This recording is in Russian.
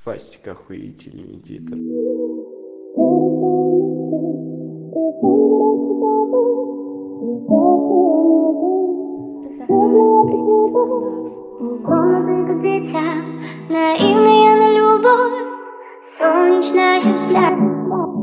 Фастик охуительный эдитор. Захаров, Edits for Love. Молодый как дитя, наивная на любовь, солнечная вся.